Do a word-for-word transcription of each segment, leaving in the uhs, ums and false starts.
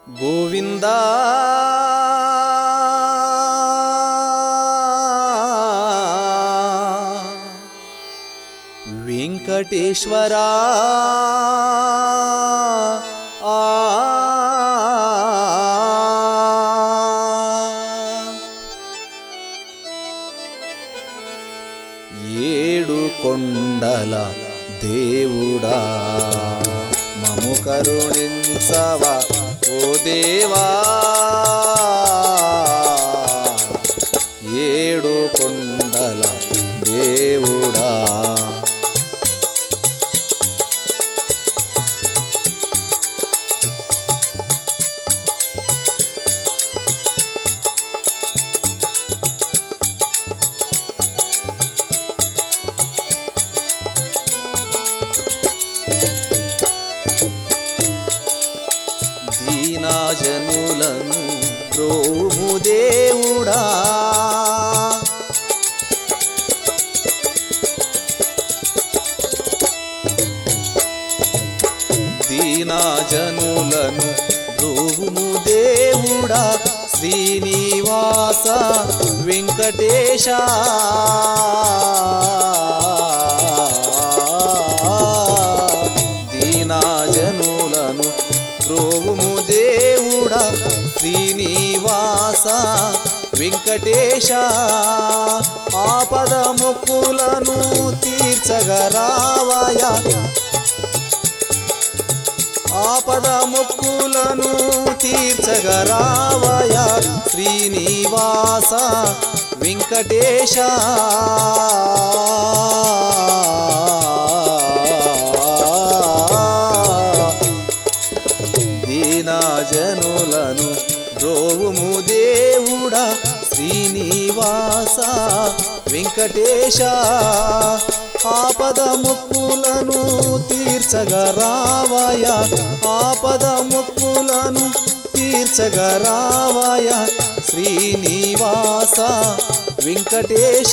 గోవిందా వెంకటేశ్వరా ఆ ఏడు కొండల దేవుడా మము కరుణించవా ఓ దేవా ఏడు కొండల దేవుడా దీనజనులను ప్రోము దేవుడా దీనజనులను ప్రోము దేవుడా శ్రీనివాస వెంకటేశ దీనజనులను ప్రోము దేవుడా శ్రీనివాస వెంకటేశ ఆపద మొక్కులను తీర్చగరావయ ఆపద మొక్కులను తీర్చగరావయ శ్రీనివాస వెంకటేశ దీనజనులను ప్రోము దేవుడా శ్రీనివాస వెంకటేశ ఆపద మొక్కులను తీర్చగరావయ ఆపద మొక్కులను తీర్చగరావయ శ్రీనివాస వెంకటేశ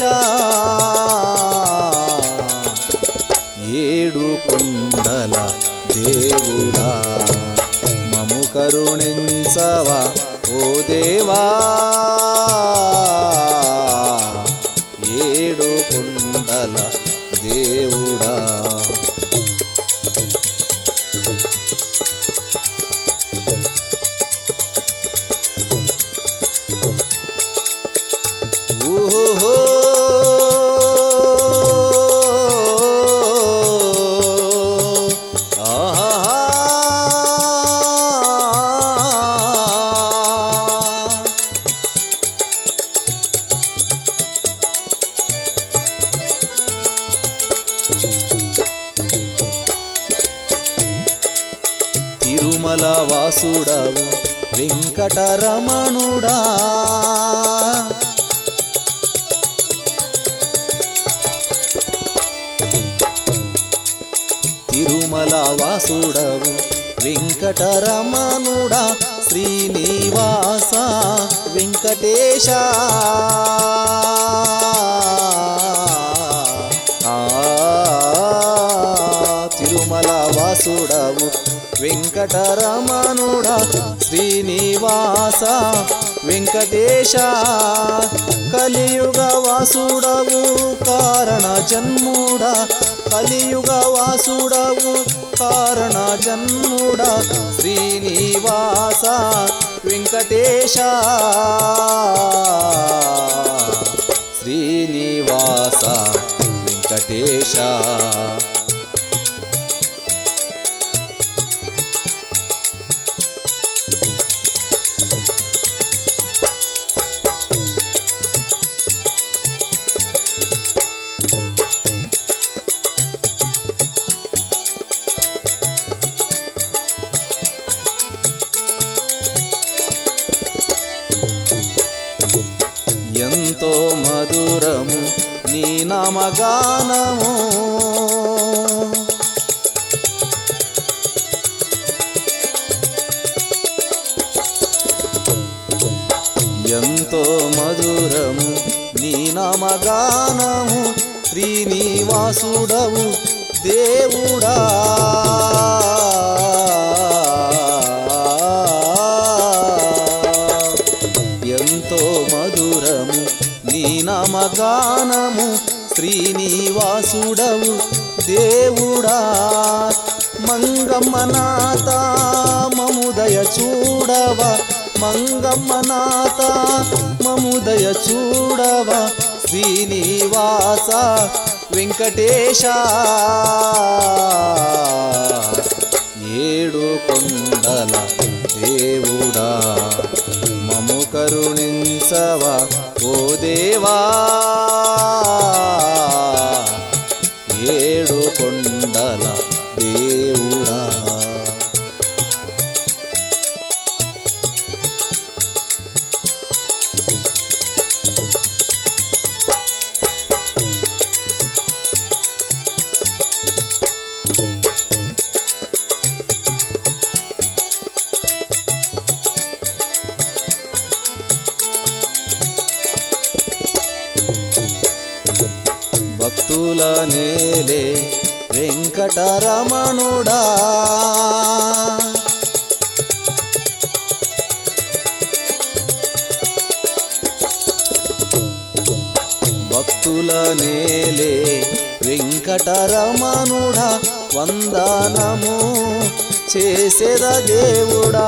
ఏడు కొండల దేవుడా మము కరుణించవా ఓ దేవా ఏడు కొండల దేవుడా ఓహో తిరుమల వాసుడవు వెంకటరమణుడా తిరుమల వాసుడవు వెంకటరమణుడా శ్రీనివాస వెంకటేశ తిరుమల వాసుడవు వెంకటరమణుడా శ్రీనివాస వెంకటేశ కలియుగ వాసుడవు కారణ జన్ముడా కలియుగ వాసుడవు కారణ జన్ముడా శ్రీనివాస వెంకటేశ శ్రీనివాస వెంకటేశ ఎంతో మధురము నీ నామగానము ఎంతో మధురము నీ నామగానము శ్రీనివాసుడవు దేవుడా నామగానము శ్రీనివాసుడవు దేవుడా మంగమ్మ నాత మముదయ చూడవ మంగమ్మ నాత మముదయ చూడవ శ్రీనివాస వెంకటేశ ఏడు కొండల దేవుడా మము కరుణించవా ఓ దేవా ఏడు కొండల దేవుడా భక్తుల నేలే వెంకటరమణుడా భక్తుల నేలే వెంకటరమణుడా వందనము చేసేద దేవుడా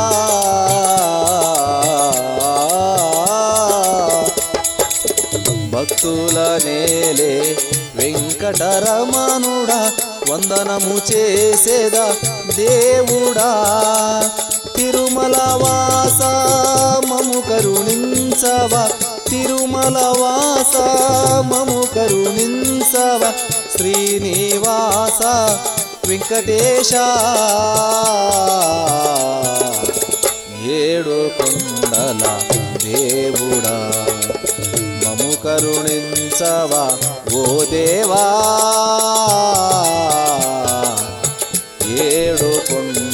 భక్తుల నేలే వెంకటరమణుడా వందనము చేసేద దేవుడా తిరుమల వాస మము కరుణించవ తిరుమల వాస మము కరుణించవ శ్రీనివాస వెంకటేశ ఏడు కొండల దేవుడా మము కరుణించవా ఓ దేవా ఏడు కొండ